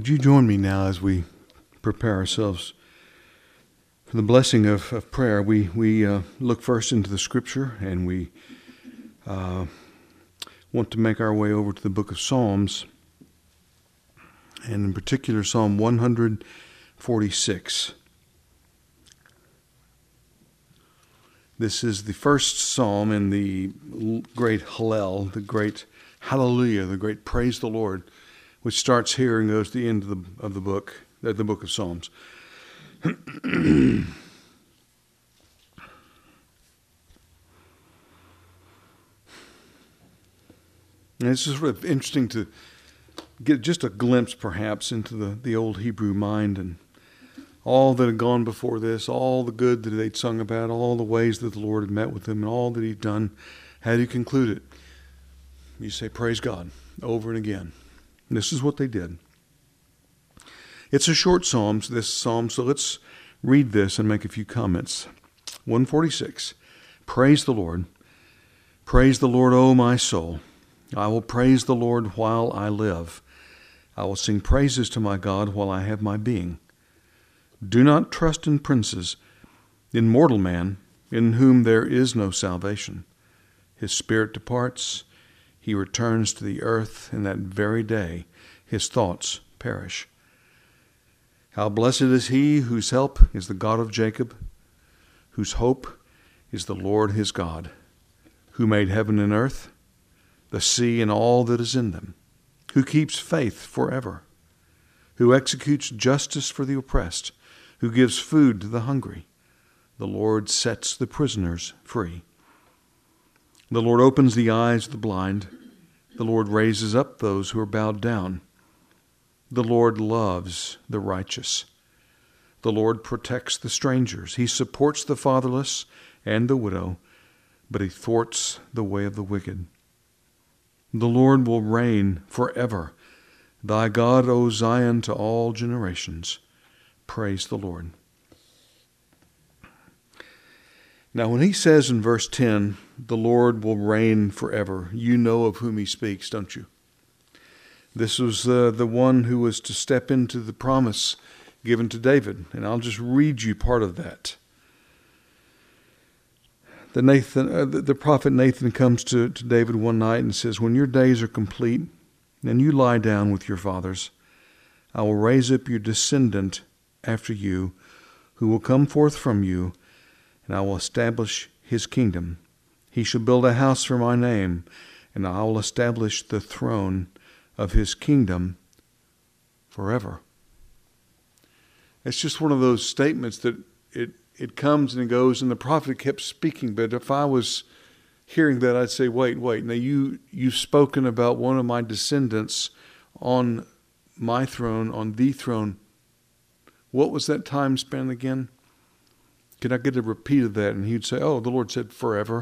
Would you join me now as we prepare ourselves for the blessing of prayer? We look first into the Scripture, and we want to make our way over to the book of Psalms, and in particular Psalm 146. This is the first psalm in the great Hallel, the great Hallelujah, the great Praise the Lord, which starts here and goes to the end of the book of Psalms. And it's just sort of interesting to get just a glimpse, perhaps, into the old Hebrew mind and all that had gone before this, all the good that they'd sung about, all the ways that the Lord had met with them, and all that He'd done. How do you conclude it? You say, praise God, over and again. And this is what they did. It's a short psalm, this psalm, so let's read this and make a few comments. 146, praise the Lord. Praise the Lord, O my soul. I will praise the Lord while I live. I will sing praises to my God while I have my being. Do not trust in princes, in mortal man, in whom there is no salvation. His spirit departs, he returns to the earth, and that very day his thoughts perish. How blessed is he whose help is the God of Jacob, whose hope is the Lord his God, who made heaven and earth, the sea and all that is in them, who keeps faith forever, who executes justice for the oppressed, who gives food to the hungry. The Lord sets the prisoners free. The Lord opens the eyes of the blind. The Lord raises up those who are bowed down. The Lord loves the righteous. The Lord protects the strangers. He supports the fatherless and the widow, but He thwarts the way of the wicked. The Lord will reign forever. Thy God, O Zion, to all generations. Praise the Lord. Now, when he says in verse 10, the Lord will reign forever, you know of whom he speaks, don't you? This was the one who was to step into the promise given to David, and I'll just read you part of that. The prophet Nathan comes to David one night and says, when your days are complete and you lie down with your fathers, I will raise up your descendant after you, who will come forth from you, and I will establish his kingdom. He shall build a house for my name, and I will establish the throne of his kingdom forever. It's just one of those statements that it comes and it goes, and the prophet kept speaking. But if I was hearing that, I'd say, wait. Now you've spoken about one of my descendants on my throne, on the throne. What was that time span again? Could I get a repeat of that? And he'd say, oh, the Lord said forever.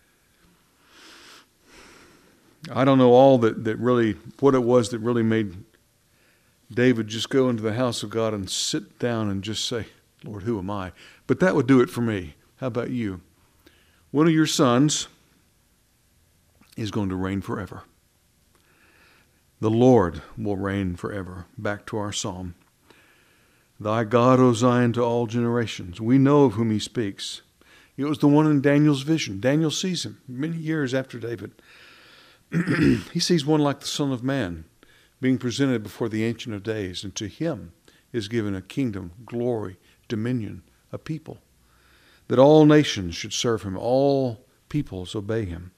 I don't know all that really, what it was that really made David just go into the house of God and sit down and just say, Lord, who am I? But that would do it for me. How about you? One of your sons is going to reign forever. The Lord will reign forever. Back to our psalm. Thy God, O Zion, to all generations. We know of whom he speaks. It was the one in Daniel's vision. Daniel sees him many years after David. He sees one like the Son of Man being presented before the Ancient of Days, and to him is given a kingdom, glory, dominion, a people, that all nations should serve him, all peoples obey him.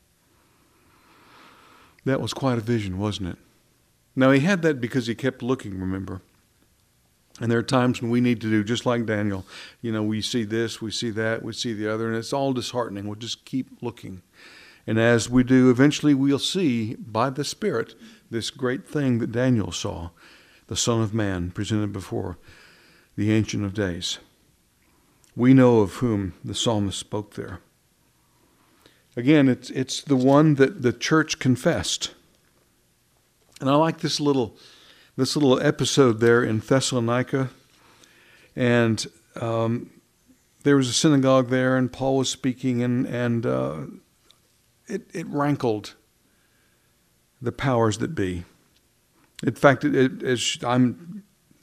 That was quite a vision, wasn't it? Now, he had that because he kept looking, remember? And there are times when we need to do just like Daniel. You know, we see this, we see that, we see the other, and it's all disheartening. We'll just keep looking. And as we do, eventually we'll see by the Spirit this great thing that Daniel saw, the Son of Man presented before the Ancient of Days. We know of whom the psalmist spoke there. Again, it's the one that the church confessed. And I like this little episode there in Thessalonica. And there was a synagogue there, and Paul was speaking, and it rankled the powers that be. In fact, as I'm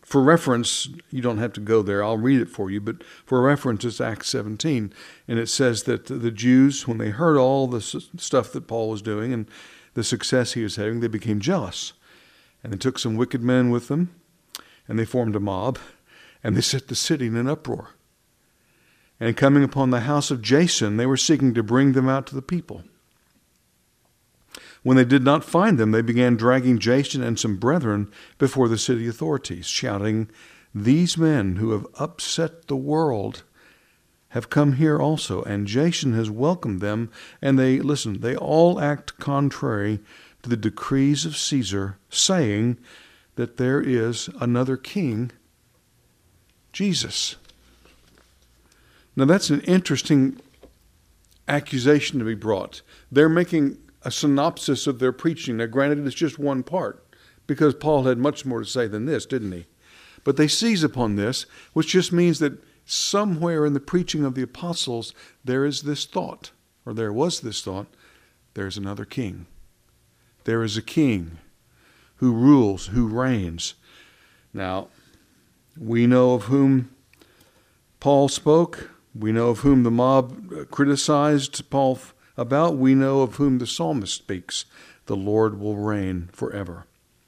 For reference, you don't have to go there. I'll read it for you. But for reference, it's Acts 17. And it says that the Jews, when they heard all the stuff that Paul was doing and the success he was having, they became jealous. And they took some wicked men with them, and they formed a mob, and they set the city in an uproar. And coming upon the house of Jason, they were seeking to bring them out to the people. When they did not find them, they began dragging Jason and some brethren before the city authorities, shouting, "These men who have upset the world have come here also, and Jason has welcomed them." And they all act contrary to the decrees of Caesar, saying that there is another king, Jesus. Now that's an interesting accusation to be brought. They're making a synopsis of their preaching. Now granted, it's just one part, because Paul had much more to say than this, didn't he? But they seize upon this, which just means that somewhere in the preaching of the apostles, there is this thought, or there was this thought, there's another king. There is a king who rules, who reigns. Now, we know of whom Paul spoke. We know of whom the mob criticized Paul about. We know of whom the psalmist speaks. The Lord will reign forever.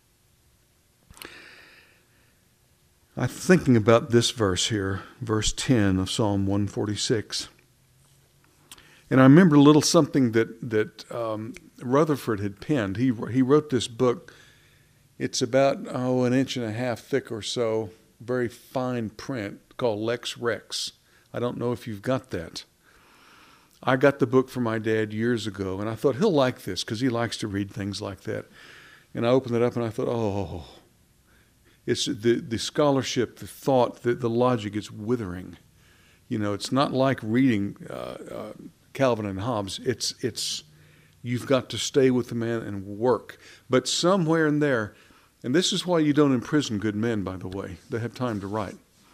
I'm thinking about this verse here, verse 10 of Psalm 146. And I remember a little something that Rutherford had penned. He wrote this book. It's about, 1.5 inches thick or so, very fine print, called Lex Rex. I don't know if you've got that. I got the book from my dad years ago, and I thought he'll like this because he likes to read things like that. And I opened it up and I thought, it's the scholarship, the thought, the logic is withering. You know, it's not like reading Calvin and Hobbes. It's you've got to stay with the man and work. But somewhere in there, and this is why you don't imprison good men, by the way. They have time to write.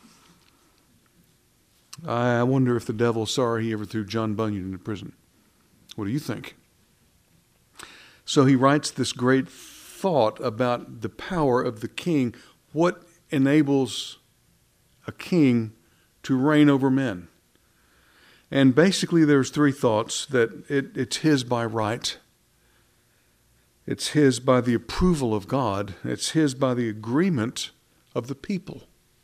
I wonder if the devil's sorry he ever threw John Bunyan into prison. What do you think? So he writes this great thought about the power of the king. What enables a king to reign over men? And basically there's three thoughts: that it's his by right, it's his by the approval of God, it's his by the agreement of the people.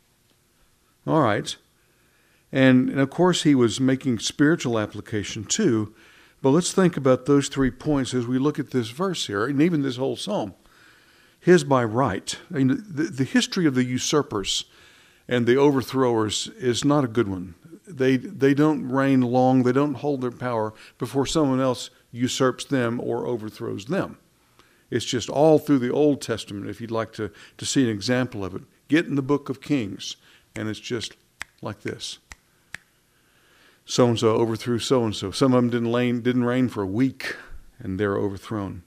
All right. And of course, he was making spiritual application too. But let's think about those 3 points as we look at this verse here, and even this whole psalm. His by right. I mean, the history of the usurpers and the overthrowers is not a good one. They don't reign long. They don't hold their power before someone else usurps them or overthrows them. It's just all through the Old Testament. If you'd like to see an example of it, get in the book of Kings, and it's just like this. So-and-so overthrew so-and-so. Some of them didn't reign for a week, and they're overthrown.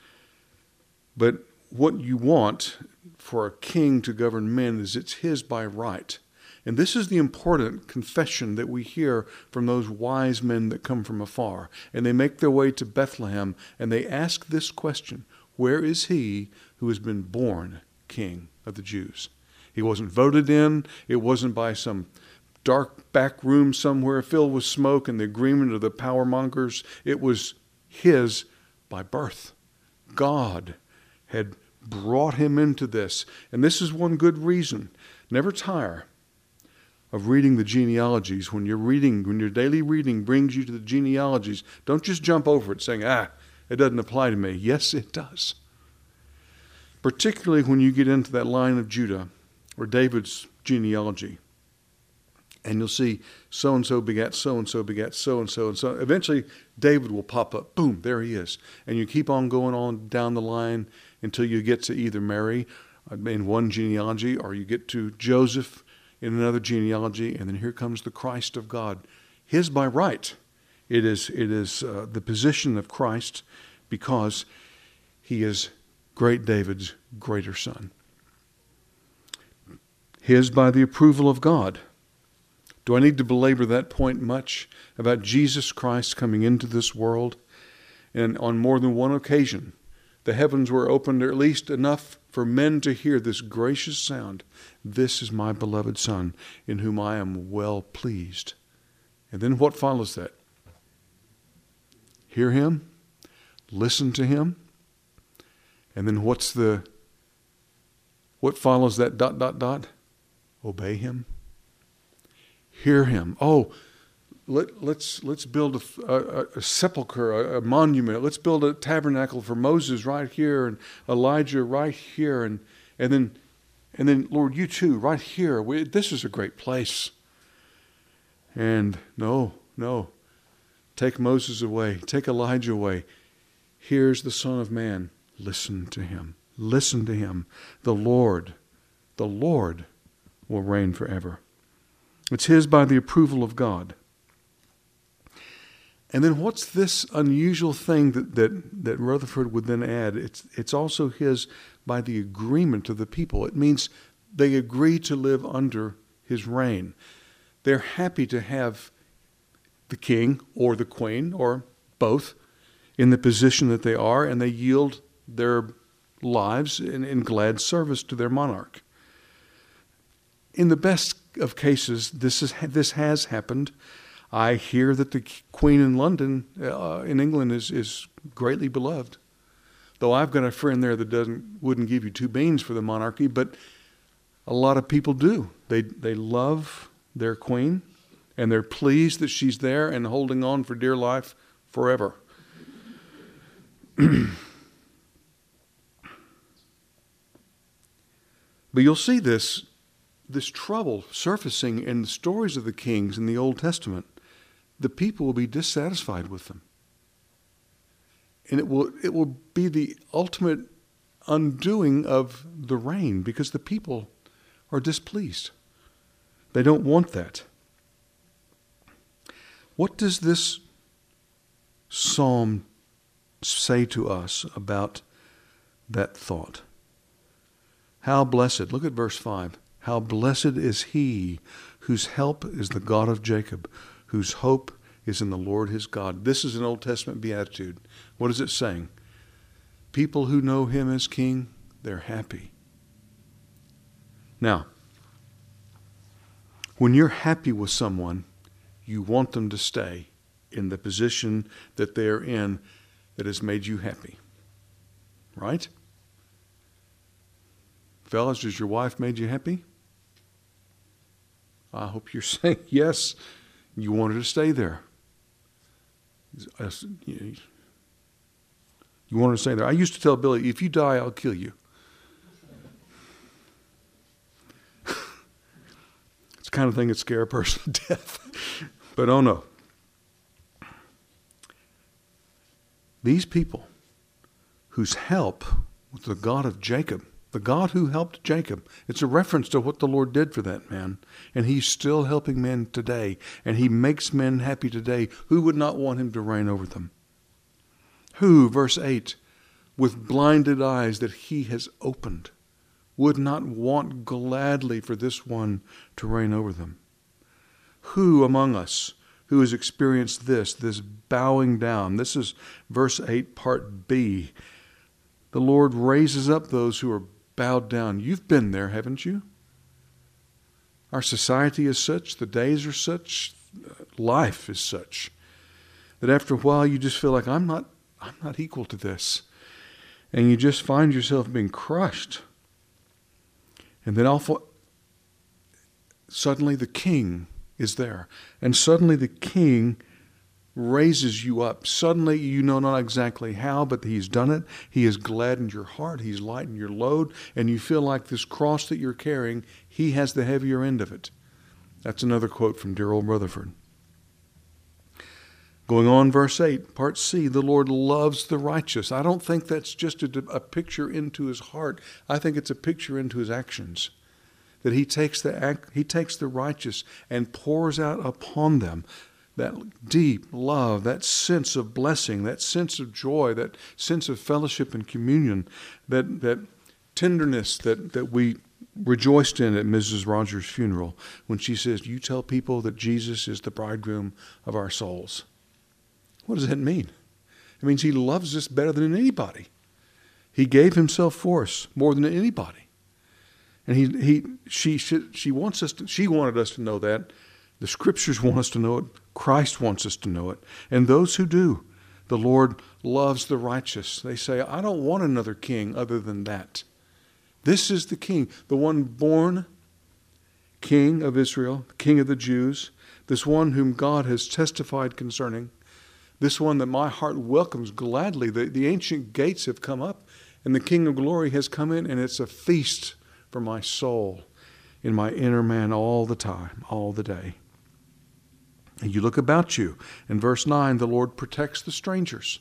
But what you want for a king to govern men is it's his by right. And this is the important confession that we hear from those wise men that come from afar. And they make their way to Bethlehem, and they ask this question: where is he who has been born King of the Jews? He wasn't voted in. It wasn't by some dark back room somewhere filled with smoke and the agreement of the power mongers. It was his by birth. God had brought him into this. And this is one good reason. Never tire of reading the genealogies. When your daily reading brings you to the genealogies, don't just jump over it saying, it doesn't apply to me. Yes, it does. Particularly when you get into that line of Judah or David's genealogy. And you'll see so-and-so begat so-and-so begat so-and-so. And so eventually David will pop up. Boom, there he is. And you keep on going on down the line until you get to either Mary in one genealogy, or you get to Joseph in another genealogy. And then here comes the Christ of God. His by right. It is the position of Christ because he is great David's greater son. His by the approval of God. Do I need to belabor that point much about Jesus Christ coming into this world? And on more than one occasion, the heavens were opened, or at least enough for men to hear this gracious sound. This is my beloved Son, in whom I am well pleased. And then what follows that? Hear him, listen to him, and then what follows that ... Obey him. Hear him. Oh, let's build a sepulcher, a monument. Let's build a tabernacle for Moses right here, and Elijah right here, and then Lord, you too right here. This is a great place. And no, take Moses away, take Elijah away. Here's the Son of Man. Listen to him. Listen to him. The Lord will reign forever. It's his by the approval of God. And then what's this unusual thing that Rutherford would then add? It's also his by the agreement of the people. It means they agree to live under his reign. They're happy to have the king or the queen or both in the position that they are, and they yield their lives in glad service to their monarch. In the best of cases, this has happened. I hear that the Queen in London, in England, is greatly beloved. Though I've got a friend there that wouldn't give you two beans for the monarchy, but a lot of people do. They love their queen, and they're pleased that she's there and holding on for dear life forever. But you'll see this trouble surfacing in the stories of the kings in the Old Testament. The people will be dissatisfied with them. And it will be the ultimate undoing of the reign, because the people are displeased. They don't want that. What does this psalm say to us about that thought? How blessed, look at verse 5. How blessed is he whose help is the God of Jacob, whose hope is in the Lord his God. This is an Old Testament beatitude. What is it saying? People who know him as king, they're happy. Now, when you're happy with someone, you want them to stay in the position that they're in that has made you happy. Right? Fellas, has your wife made you happy? I hope you're saying yes. You want her to stay there. You want her to stay there. I used to tell Billy, if you die, I'll kill you. It's the kind of thing that scares a person to death. But oh no. These people whose help was the God of Jacob, the God who helped Jacob. It's a reference to what the Lord did for that man. And he's still helping men today. And he makes men happy today. Who would not want him to reign over them? Who, verse 8, with blinded eyes that he has opened, would not want gladly for this one to reign over them? Who among us who has experienced this bowing down? This is verse 8, part B. The Lord raises up those who are bowed down. You've been there, haven't you? Our society is such, the days are such, life is such, that after a while you just feel like, I'm not equal to this. And you just find yourself being crushed. And then suddenly the king is there. And suddenly the king raises you up. Suddenly you know not exactly how, but he's done it. He has gladdened your heart. He's lightened your load. And you feel like this cross that you're carrying, he has the heavier end of it. That's another quote from dear old Rutherford. Going on, verse 8, part C, the Lord loves the righteous. I don't think that's just a picture into his heart. I think it's a picture into his actions. That he takes the righteous and pours out upon them that deep love, that sense of blessing, that sense of joy, that sense of fellowship and communion, that tenderness that we rejoiced in at Mrs. Rogers' funeral when she says, you tell people that Jesus is the bridegroom of our souls. What does that mean? It means he loves us better than anybody. He gave himself for us more than anybody. And she wanted us to know that. The Scriptures want us to know it. Christ wants us to know it. And those who do, the Lord loves the righteous. They say, I don't want another king other than that. This is the king, the one born king of Israel, king of the Jews, this one whom God has testified concerning, this one that my heart welcomes gladly. The ancient gates have come up, and the King of glory has come in, and it's a feast for my soul in my inner man all the time, all the day. And you look about you. In verse 9, the Lord protects the strangers.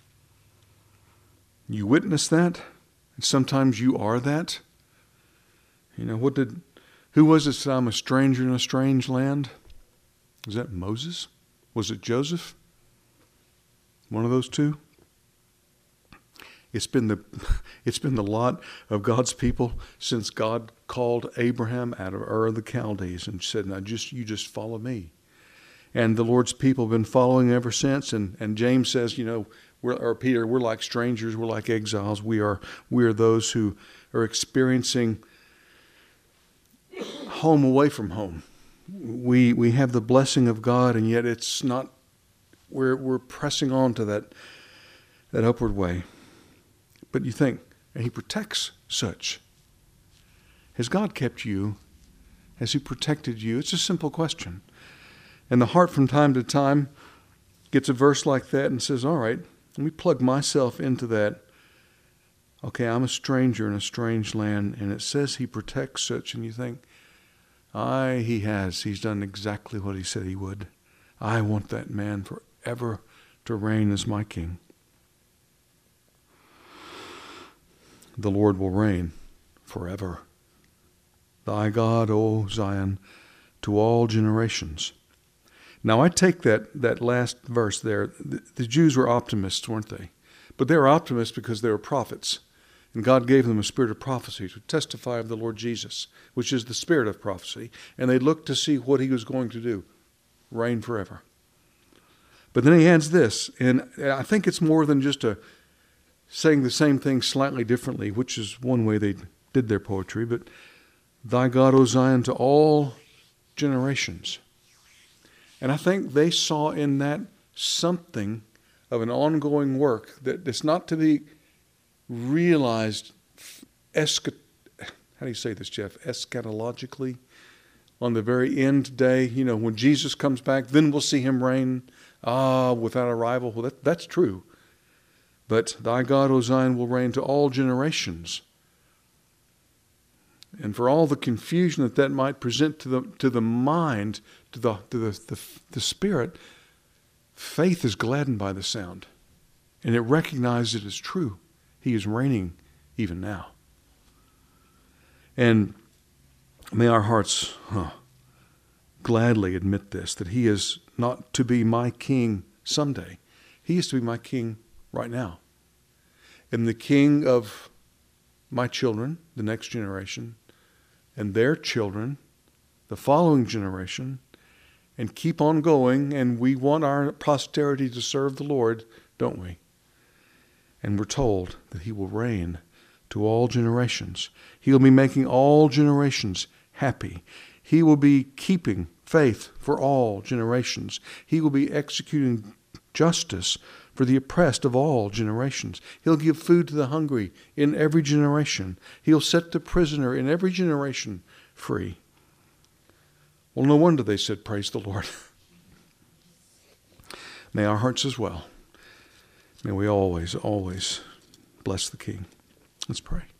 You witness that, and sometimes you are that. You know, who was it said, I'm a stranger in a strange land? Was that Moses? Was it Joseph? One of those two? It's been the lot of God's people since God called Abraham out of Ur of the Chaldees and said, now you just follow me. And the Lord's people have been following ever since. And James says, Peter, we're like strangers, we're like exiles. We are those who are experiencing home away from home. We have the blessing of God, and yet it's not. We're pressing on to that upward way. But you think, and He protects such. Has God kept you? Has He protected you? It's a simple question. And the heart from time to time gets a verse like that and says, all right, let me plug myself into that. Okay, I'm a stranger in a strange land, and it says He protects such, and you think, He has. He's done exactly what He said He would. I want that man forever to reign as my king. The Lord will reign forever. Thy God, O Zion, to all generations. Now I take that last verse there. The Jews were optimists, weren't they? But they were optimists because they were prophets. And God gave them a spirit of prophecy to testify of the Lord Jesus, which is the spirit of prophecy. And they looked to see what He was going to do. Reign forever. But then He adds this, and I think it's more than just saying the same thing slightly differently, which is one way they did their poetry, but Thy God, O Zion, to all generations. And I think they saw in that something of an ongoing work that is not to be realized, how do you say this, Jeff? Eschatologically? On the very end day, when Jesus comes back, then we'll see Him reign without a rival. Well, that's true. But Thy God, O Zion, will reign to all generations. And for all the confusion that might present to the mind, to the spirit, faith is gladdened by the sound. And it recognizes it as true. He is reigning even now. And may our hearts gladly admit this, that He is not to be my king someday. He is to be my king right now. And the king of my children, the next generation, and their children, the following generation, and keep on going. And we want our posterity to serve the Lord, don't we? And we're told that He will reign to all generations. He will be making all generations happy. He will be keeping faith for all generations. He will be executing justice for the oppressed of all generations. He'll give food to the hungry in every generation. He'll set the prisoner in every generation free. Well, no wonder they said, praise the Lord. May our hearts as well. May we always, always bless the King. Let's pray.